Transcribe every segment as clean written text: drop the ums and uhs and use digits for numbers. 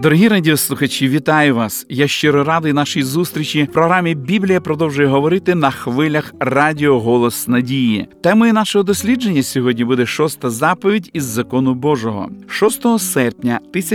Дорогі радіослухачі, вітаю вас! Я щиро радий нашій зустрічі в програмі «Біблія продовжує говорити» на хвилях радіо «Голос надії». Темою нашого дослідження сьогодні буде 6-та заповідь із Закону Божого. 6 серпня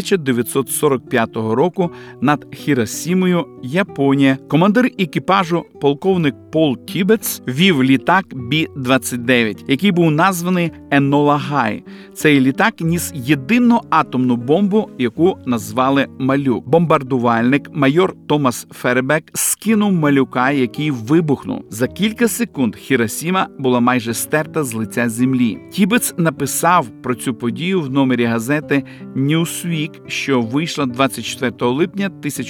1945 року над Хіросімою, Японія, командир екіпажу полковник Пол Тібетс вів літак Бі-29, який був названий Енола Гай. Цей літак ніс єдину атомну бомбу, яку назвали «Малюк». Бомбардувальник майор Томас Феребек скинув малюка, який вибухнув. За кілька секунд Хіросіма була майже стерта з лиця землі. Тібетс написав про цю подію в номері газети Newsweek, що вийшла 24 липня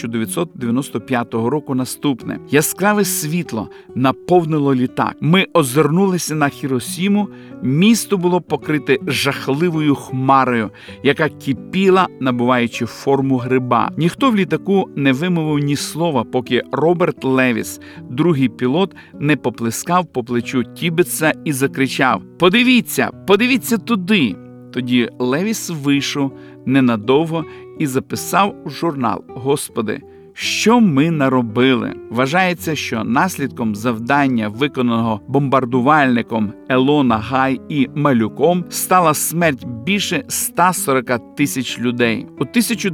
1995 року наступне. Яскраве світло наповнило літак. Ми озирнулися на Хіросіму. Місто було покрите жахливою хмарою, яка кипіла, набуваючи форму гриба. Ніхто в літаку не вимовив ні слова, поки Роберт Левіс, другий пілот, не поплескав по плечу Тібетса і закричав: «Подивіться! Подивіться туди!» Тоді Левіс вийшов ненадовго і записав у журнал: «Господи, що ми наробили?» Вважається, що наслідком завдання, виконаного бомбардувальником Елона Гай і малюком, стала смерть більше 140 тисяч людей. У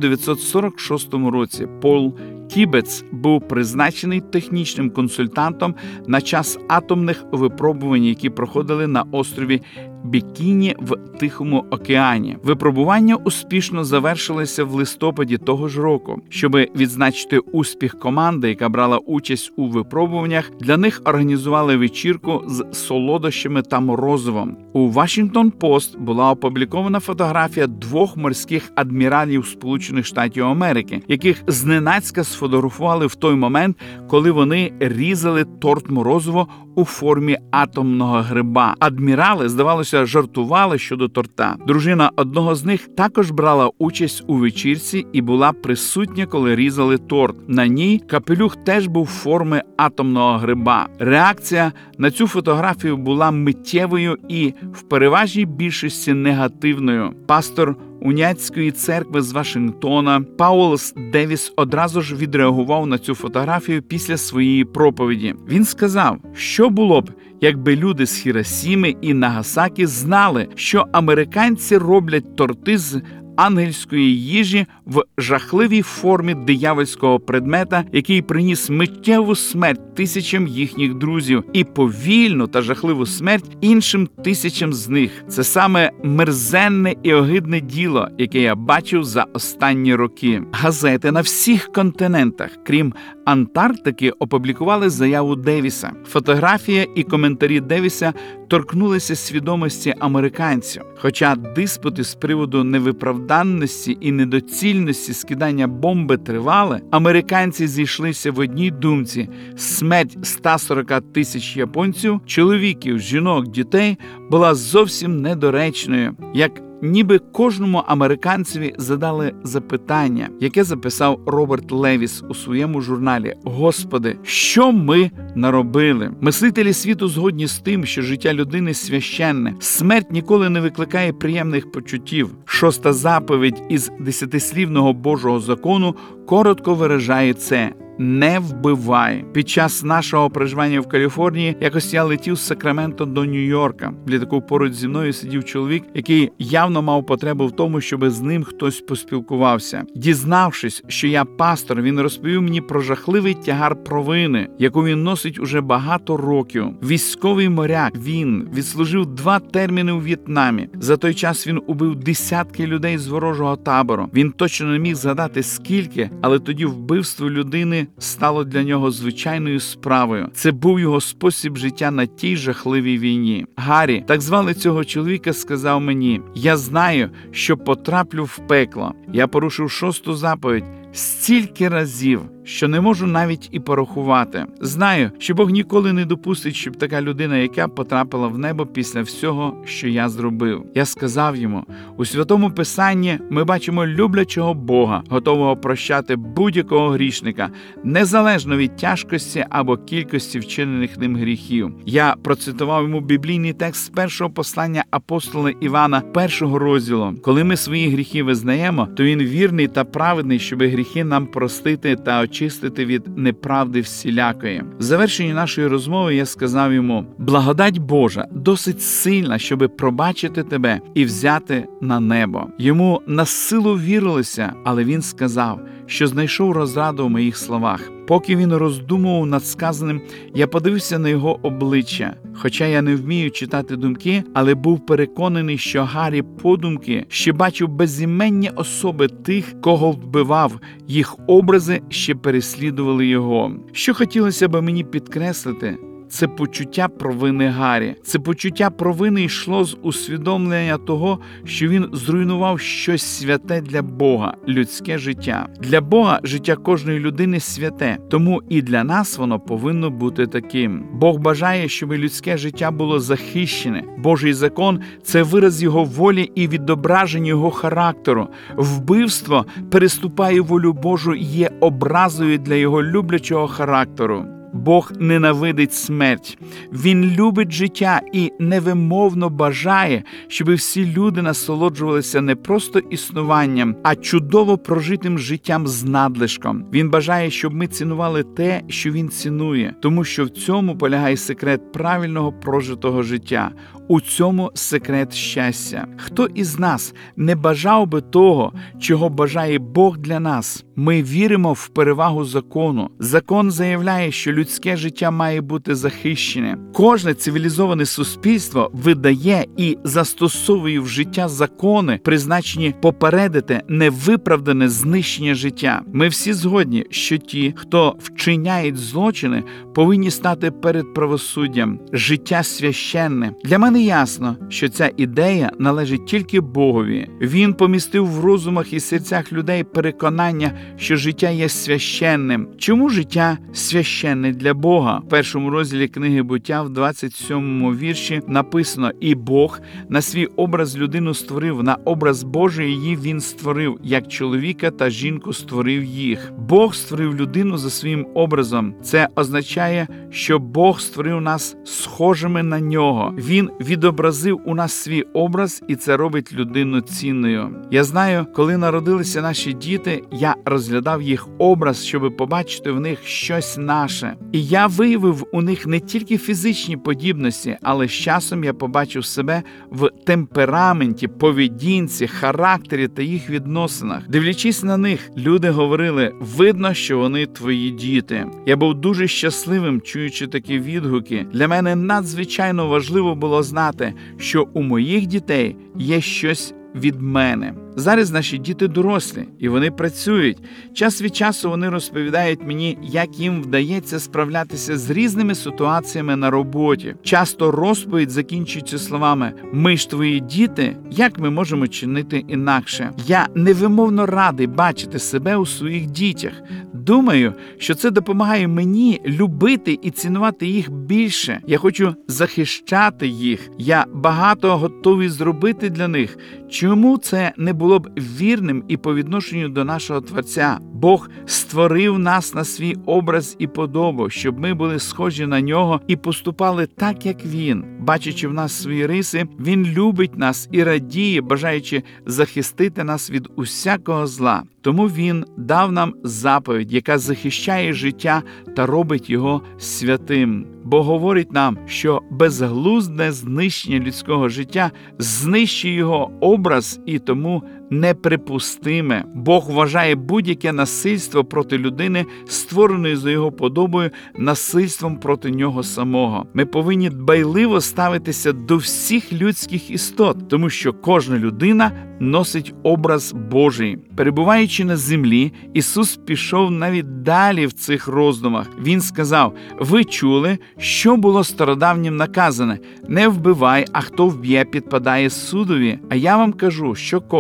1946 році Пол Тібетс був призначений технічним консультантом на час атомних випробувань, які проходили на острові Бікіні в Тихому океані. Випробування успішно завершилися в листопаді того ж року. Щоби відзначити успіх команди, яка брала участь у випробуваннях, для них організували вечірку з солодощами та морозивом. У Вашингтон-Пост була опублікована фотографія двох морських адміралів Сполучених Штатів Америки, яких зненацька сфотографували в той момент, коли вони різали торт морозиво у формі атомного гриба. Адмірали, здавалося, жартували щодо торта. Дружина одного з них також брала участь у вечірці і була присутня, коли різали торт. На ній капелюх теж був форми атомного гриба. Реакція на цю фотографію була миттєвою і в переважній більшості негативною. Пастор Уніатської церкви з Вашингтона Паулс Девіс одразу ж відреагував на цю фотографію після своєї проповіді. Він сказав, що було б, якби люди з Хіросіми і Нагасакі знали, що американці роблять торти з ангельської їжі в жахливій формі диявольського предмета, який приніс миттєву смерть тисячам їхніх друзів і повільну та жахливу смерть іншим тисячам з них. Це саме мерзенне і огидне діло, яке я бачив за останні роки. Газети на всіх континентах, крім Антарктики, опублікували заяву Девіса. Фотографія і коментарі Девіса торкнулися свідомості американців. Хоча диспути з приводу невиправданності і недоцільності скидання бомби тривали, американці зійшлися в одній думці: смерть 140 тисяч японців, чоловіків, жінок, дітей була зовсім недоречною, як ніби кожному американцеві задали запитання, яке записав Роберт Левіс у своєму журналі: «Господи, що ми наробили?» Мислителі світу згодні з тим, що життя людини священне. Смерть ніколи не викликає приємних почуттів. 6-та заповідь із 10-слівного Божого закону коротко виражає це: «Не вбивай». Під час нашого проживання в Каліфорнії якось я летів з Сакраменто до Нью-Йорка. В літаку поруч зі мною сидів чоловік, який явно мав потребу в тому, щоб з ним хтось поспілкувався. Дізнавшись, що я пастор, він розповів мені про жахливий тягар провини, яку він носить уже багато років. Військовий моряк, він відслужив 2 терміни у В'єтнамі. За той час він убив десятки людей з ворожого табору. Він точно не міг згадати скільки, але тоді вбивство людини стало для нього звичайною справою. Це був його спосіб життя на тій жахливій війні. Гаррі, так звали цього чоловіка, сказав мені: «Я знаю, що потраплю в пекло. Я порушив 6-ту заповідь стільки разів, що не можу навіть і порахувати. Знаю, що Бог ніколи не допустить, щоб така людина, яка потрапила в небо після всього, що я зробив. Я сказав йому, у Святому Писанні ми бачимо люблячого Бога, готового прощати будь-якого грішника, незалежно від тяжкості або кількості вчинених ним гріхів. Я процитував йому біблійний текст з першого послання апостола Івана, 1 розділу. Коли ми свої гріхи визнаємо, то він вірний та праведний, щоб гріхи нам простити та очистити від неправди всілякої. В завершенні нашої розмови я сказав йому: благодать Божа досить сильна, щоби пробачити тебе і взяти на небо. Йому на силу вірилося, але він сказав, що знайшов розраду в моїх словах. Поки він роздумував над сказаним, я подивився на його обличчя. Хоча я не вмію читати думки, але був переконаний, що Гаррі подумки ще бачив безіменні особи тих, кого вбивав, їх образи ще переслідували його. Що хотілося б мені підкреслити, це почуття провини Гаррі. Це почуття провини йшло з усвідомлення того, що він зруйнував щось святе для Бога – людське життя. Для Бога життя кожної людини святе, тому і для нас воно повинно бути таким. Бог бажає, щоб людське життя було захищене. Божий закон – це вираз Його волі і відображення Його характеру. Вбивство переступає волю Божу і є образою для Його люблячого характеру. Бог ненавидить смерть. Він любить життя і невимовно бажає, щоб всі люди насолоджувалися не просто існуванням, а чудово прожитим життям з надлишком. Він бажає, щоб ми цінували те, що Він цінує, тому що в цьому полягає секрет правильного прожитого життя. У цьому секрет щастя. Хто із нас не бажав би того, чого бажає Бог для нас? Ми віримо в перевагу закону. Закон заявляє, що людське життя має бути захищене. Кожне цивілізоване суспільство видає і застосовує в життя закони, призначені попередити невиправдане знищення життя. Ми всі згодні, що ті, хто вчиняють злочини, повинні стати перед правосуддям. Життя священне. Для мене ясно, що ця ідея належить тільки Богові. Він помістив в розумах і серцях людей переконання, що життя є священним. Чому життя священне для Бога? В 1 розділі книги Буття, в 27 вірші написано: «І Бог на свій образ людину створив, на образ Божий її Він створив, як чоловіка та жінку створив їх». Бог створив людину за своїм образом. Це означає, що Бог створив нас схожими на Нього. Він відобразив у нас свій образ, і це робить людину цінною. Я знаю, коли народилися наші діти, я розглядав їх образ, щоб побачити в них щось наше. І я виявив у них не тільки фізичні подібності, але з часом я побачив себе в темпераменті, поведінці, характері та їх відносинах. Дивлячись на них, люди говорили: видно, що вони твої діти. Я був дуже щасливим, чуючи такі відгуки. Для мене надзвичайно важливо було знати, що у моїх дітей є щось від мене. Зараз наші діти дорослі, і вони працюють. Час від часу вони розповідають мені, як їм вдається справлятися з різними ситуаціями на роботі. Часто розповідь закінчується словами: «Ми ж твої діти, як ми можемо чинити інакше?» Я невимовно радий бачити себе у своїх дітях. Думаю, що це допомагає мені любити і цінувати їх більше. Я хочу захищати їх. Я багато готовий зробити для них. Чому це не було б вірним і по відношенню до нашого Творця? Бог створив нас на свій образ і подобу, щоб ми були схожі на Нього і поступали так, як Він. Бачачи в нас свої риси, Він любить нас і радіє, бажаючи захистити нас від усякого зла. Тому Він дав нам заповідь, яка захищає життя та робить його святим. Бо говорить нам, що безглузде знищення людського життя знищує його образ і тому неприпустиме. Бог вважає будь-яке насильство проти людини, створеної за його подобою, насильством проти нього самого. Ми повинні дбайливо ставитися до всіх людських істот, тому що кожна людина носить образ Божий. Перебуваючи на землі, Ісус пішов навіть далі в цих роздумах. Він сказав: «Ви чули, що було стародавнім наказане: не вбивай, а хто вб'є, підпадає судові. А я вам кажу, що кожен,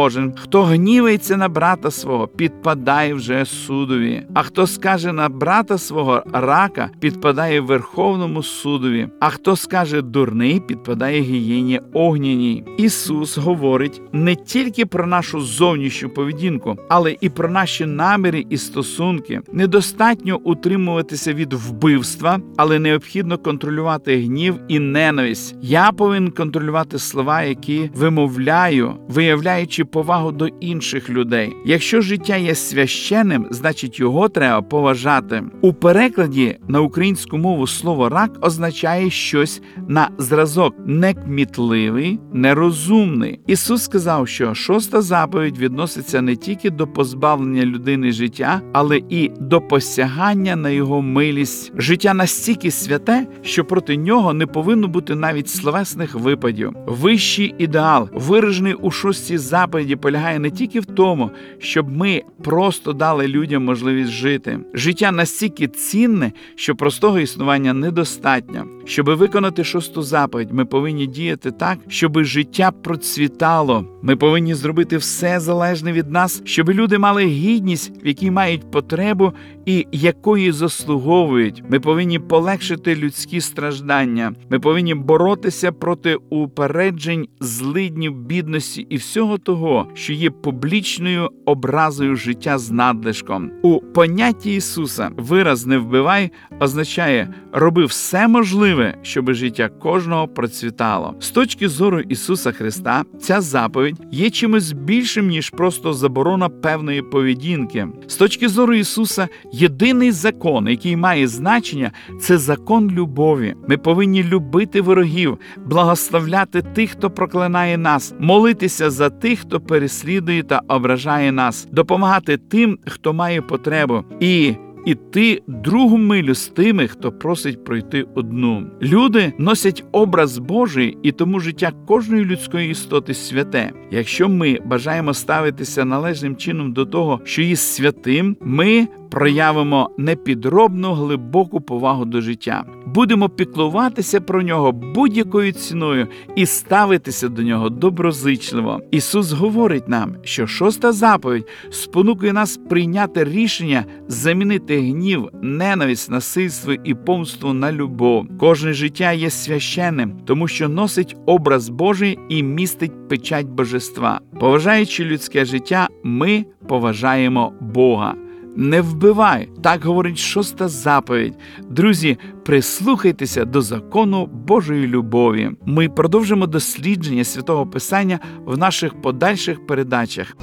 Хто гнівається на брата свого, підпадає вже судові. А хто скаже на брата свого рака, підпадає Верховному судові. А хто скаже дурний, підпадає гієні огняній. Ісус говорить не тільки про нашу зовнішню поведінку, але і про наші наміри і стосунки. Недостатньо утримуватися від вбивства, але необхідно контролювати гнів і ненависть. Я повинен контролювати слова, які вимовляю, виявляючи повагу до інших людей. Якщо життя є священним, значить його треба поважати. У перекладі на українську мову слово «рак» означає щось на зразок некмітливий, нерозумний. Ісус сказав, що 6-та заповідь відноситься не тільки до позбавлення людини життя, але і до посягання на його милість. Життя настільки святе, що проти нього не повинно бути навіть словесних випадів. Вищий ідеал, виражений у 6-й заповіді, полягає не тільки в тому, щоб ми просто дали людям можливість жити. Життя настільки цінне, що простого існування недостатньо. Щоб виконати 6-ту заповідь, ми повинні діяти так, щоб життя процвітало. Ми повинні зробити все залежне від нас, щоб люди мали гідність, в якій мають потребу і якої заслуговують. Ми повинні полегшити людські страждання. Ми повинні боротися проти упереджень, злиднів, бідності і всього того, що є публічною образою життя з надлишком. У понятті Ісуса вираз «не вбивай» означає «роби все можливе, щоб життя кожного процвітало». З точки зору Ісуса Христа, ця заповідь є чимось більшим, ніж просто заборона певної поведінки. З точки зору Ісуса, єдиний закон, який має значення, це закон любові. Ми повинні любити ворогів, благословляти тих, хто проклинає нас, молитися за тих, хто переслідує та ображає нас, допомагати тим, хто має потребу, і іти другу милю з тими, хто просить пройти одну. Люди носять образ Божий, і тому життя кожної людської істоти святе. Якщо ми бажаємо ставитися належним чином до того, що є святим, ми проявимо непідробну глибоку повагу до життя. Будемо піклуватися про нього будь-якою ціною і ставитися до нього доброзичливо. Ісус говорить нам, що 6-та заповідь спонукує нас прийняти рішення замінити гнів, ненависть, насильство і помсту на любов. Кожне життя є священним, тому що носить образ Божий і містить печать божества. Поважаючи людське життя, ми поважаємо Бога. Не вбивай, так говорить 6-та заповідь. Друзі, прислухайтеся до закону Божої любові. Ми продовжимо дослідження Святого Писання в наших подальших передачах.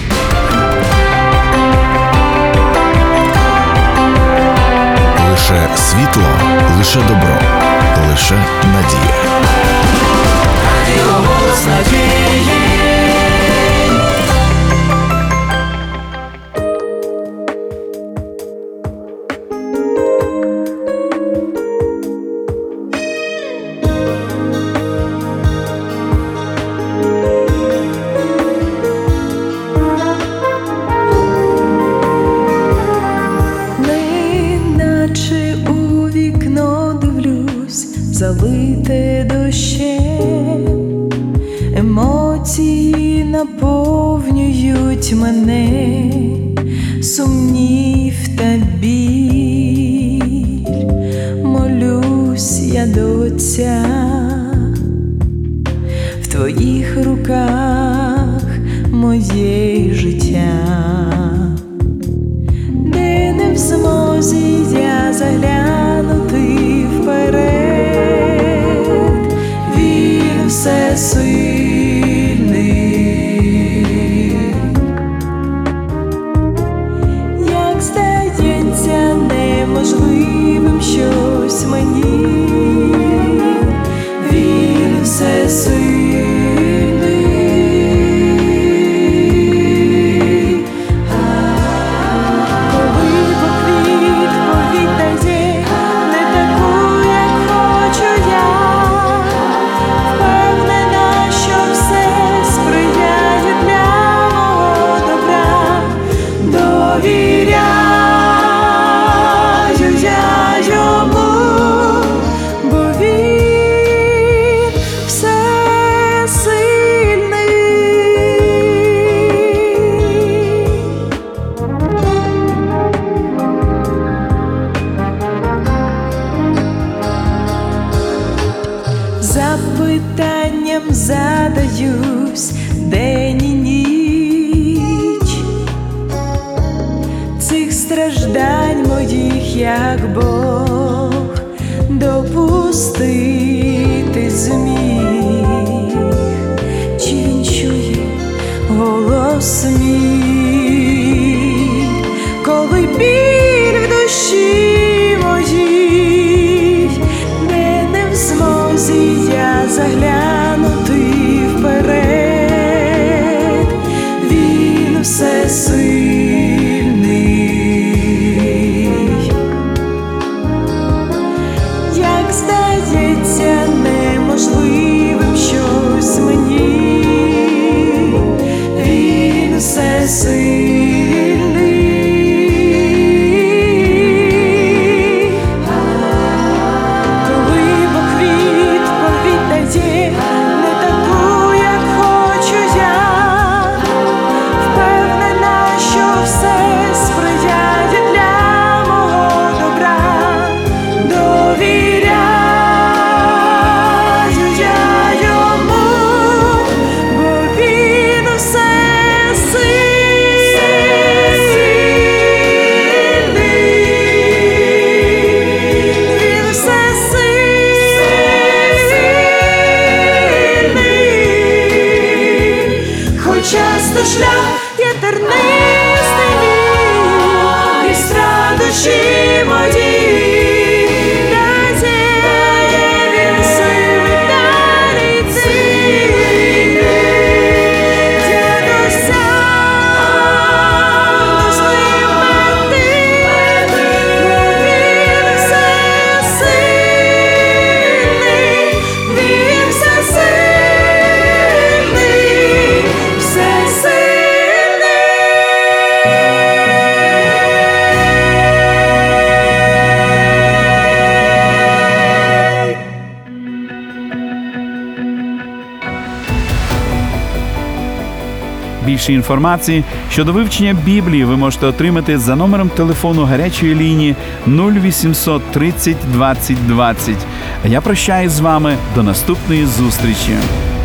Лише світло, лише добро, лише надія. Радіо «Голос надії». Залите дощем, емоції наповнюють мене, сумнів та біль. Молюсь я до Отця, в Твоїх руках моє життя, де не в змозі я заглянути вперед. Всесильний, як здається неможливим щось мені, він всесильний. Коли поквіт повідає не таку, як хочу я, довіряю я йому. задаюсь день і ніч, цих страждань моїх, як Бог допустити зміг, чи він чує голос мій, коли біль в душі моїй, де не в змозі я заглянути вперед, він всесильний. Як здається неможливим щось мені, він всесильний. Коли Бог відповідь дає не таку, як хочу я, впевнена, що все сприяє для мого добра. Довіряю я йому, бо він всесильний. Хоч часто шлях є тернистий мій, крізь радощі мої, дає він сили далі йти. Я досягну з ним мети, бо він всесильний, він всесильний, всесильний. Більше інформації щодо вивчення Біблії ви можете отримати за номером телефону гарячої лінії 0800 30 20 20. А я прощаюсь з вами до наступної зустрічі.